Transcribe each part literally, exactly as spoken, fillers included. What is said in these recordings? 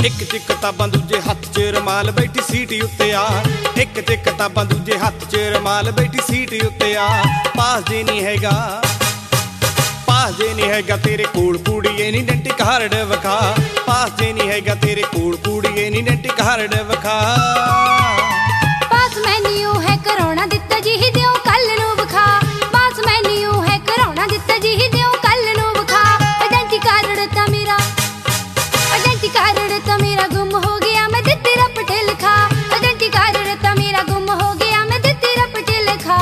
एक च किताबां दूजे हत्थ च रमाल बैठी सीट उत्ते आ। एक च किताबां दूजे हत्थ च रमाल बैठी सीट उत्ते आ। पास जे नहीं हैगा पास जे नहीं हैगा तेरे कोल कुड़िए नी डेंटिक कार्ड विखा। पास जे नहीं हैगा तेरे कोल कुड़िए नी डेंटिक कार्ड विखा। पास मैन्यू है कराउणा दित्ता जी दिओ कल नूं विखा। पास मैन्यू है कराउणा दित्ता जी दिओ कल नूं विखा। आइडेंटिटी कार्ड ता मेरा आइडेंटिटी कार्ड ता मेरा गुम हो गया मैं दित्ती रपटे लिखा। आइडेंटिटी कार्ड ता मेरा गुम हो गया मैं दित्ती रपटे लिखा।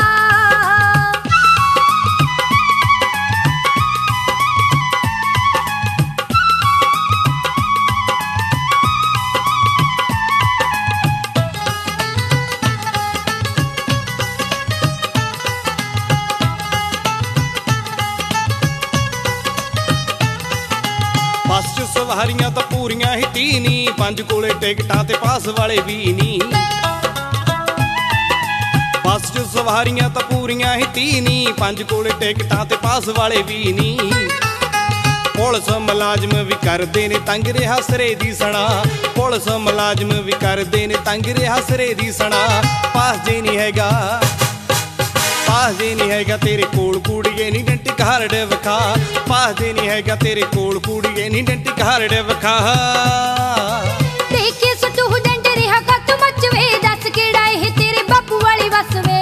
बस च सवारियां तां पूरियां ही ती नी। पंज कोले टिकटां ते पास वाले भी नी। बस च सवारियां तां पूरियां ही ती नी। पंज कोले टिकटां ते पास वाले भी नी। पुलिस मुलाजम भी करदे ने तंग रिहा सिरे दी सना। पुलिस मुलाजम भी करदे ने तंग रिहा सिरे दी सना। पास जे नहीं हैगा पास जे नहीं हैगा तेरे कोल कुड़िए नी डेंटिक कार्ड विखा। पास जे नहीं हैगा तेरे कोल कुड़िए नी डेंटिक कार्ड विखा। देख के स्टूडेंट रिहा का तू मचवे दस केड़ा ए तेरे बापू वाली बस वे।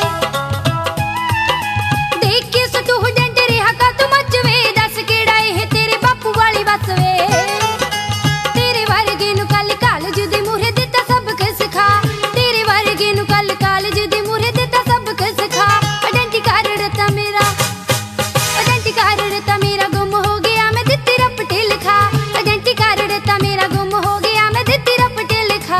देख के स्टूडेंट रिहा का तू मचवे दस केड़ा ए तेरे बापू वाली बस वे। तेरे वर्गे नु कल कॉलेज दे मूहरे दित्ता सबक सिखा। तेरे वर्गे नु कल कॉलेज दे मूहरे दित्ता सबक सिखा। आइडेंटिटी कार्ड ता मेरा आइडेंटिटी कार्ड ता मेरा गुम हो गया मैं दित्ती रपटे लिखा। आइडेंटिटी कार्ड ता मेरा गुम हो गया मैं दित्ती रपटे लिखा।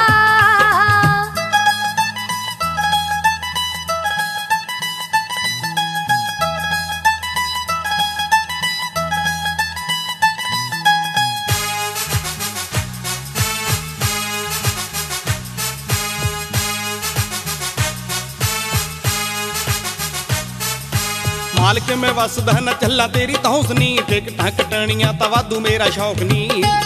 मालिक में वसदा न चला तेरी तौस नी। टिकटां कटणियां तां वाधू मेरा शौक नी।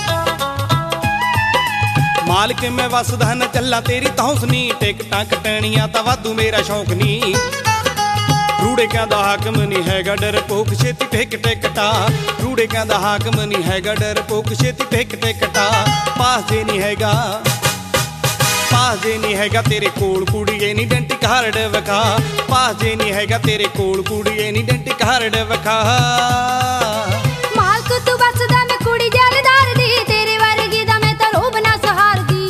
मालिक में वसदा न चला तेरी तौस नी। टिकटां कटणियां तां वाधू मेरा शौक नी। रूड़े कहंदा हाकम नहीं हैगा डरपोक छेती टिक टिकटा। रूड़े कहंदा हाकम नहीं हैगा डरपोक छेती टिक टिकटा। पास जे नहीं हैगा पास जे नहीं हैगा तेरे कोल कुड़िए नी डेंटिक कार्ड विखा। पास जे नहीं हैगा तेरे कोल कुड़िए नी डेंटिक कार्ड विखा। मालक तू बसदा मैं कुड़ी जालदार दी। तेरे वर्गी दा मैं तां रोब ना सहार दी।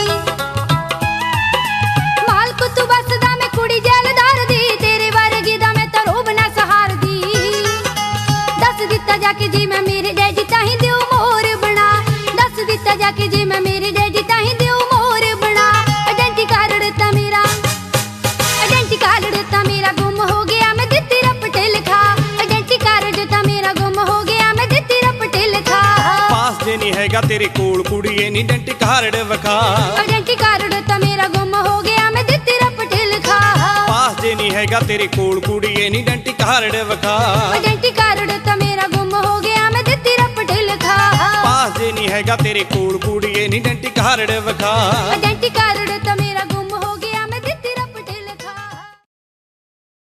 मालक तू बसदा मैं कुड़ी जालदार दी। तेरे वर्गी दा मैं तां रोब ना सहार दी। दस दित्ता जाके जी मैं मेरे डैडी ताहीं दिओ मोर बना। दस दित्ता जाके जी मैं मेरे डैडी ताहीं दिओ मोर बना। आइडेंटिटी कार्ड ता मेरा आइडेंटिटी कार्ड ता मेरा गुम हो गया मैं दित्ती रपटे लिखा। आइडेंटिटी कार्ड ता मेरा गुम हो गया मैं दित्ती रपटे लिखा। पास जे नहीं हैगा तेरे कोल कुड़िए नी डेंटिक कार्ड विखा। आइडेंटिटी कार्ड ता मेरा गुम हो गया मैं दित्ती रपटे लिखा। पास जे नहीं हैगा तेरे कोल कुड़िए नी डेंटिक कार्ड विखा। आइडेंटिटी कार्ड ता मेरा गुम हो गया मैं दित्ती रपटे लिखा। पास जे नहीं हैगा तेरे कोल कुड़िए नी डेंटिक कार्ड विखा। आइडेंटिटी कार्ड ता